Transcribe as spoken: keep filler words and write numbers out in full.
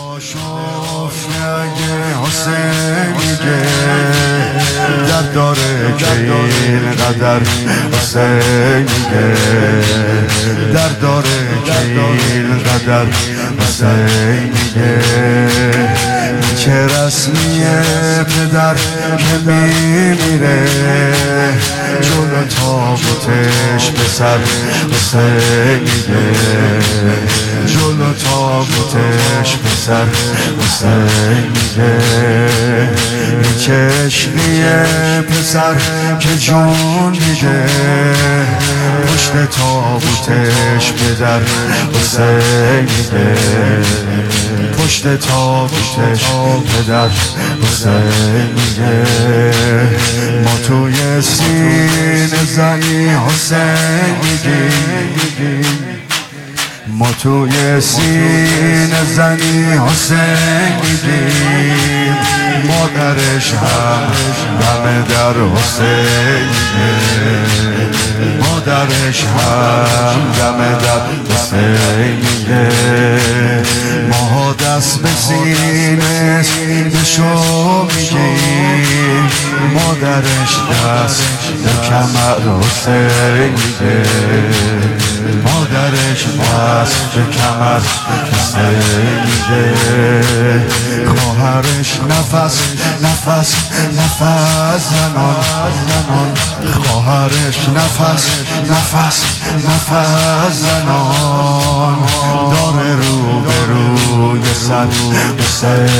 آشفت اگه حسین میگه درد داره که اینقدر حسین میگه درد داره که اینقدر حسین میگه چه رسمیه پدر که میمیره جلو تابوتش پسر حسین میگه جلو تابوتش پسر حسین میگه چه عشقیه پسر که جون میده پشت تابوتش پدر حسین میگه پشت تابوتش پدر حسین میگه ما توی سینه زنی حسین میگیم ما توی سینه زنی حسین میگیم مادرش هم دم در حسین میگه مادرش هم دم در حسین میگه ما دست به سینه بشو میگیم مادرش دست به کمر حسین میگه مادرش دست به کمر حسین میگه خواهرش نفس نفس نفس زنان خواهرش نفس نفس نفس زنان داره رو به روی سر حسین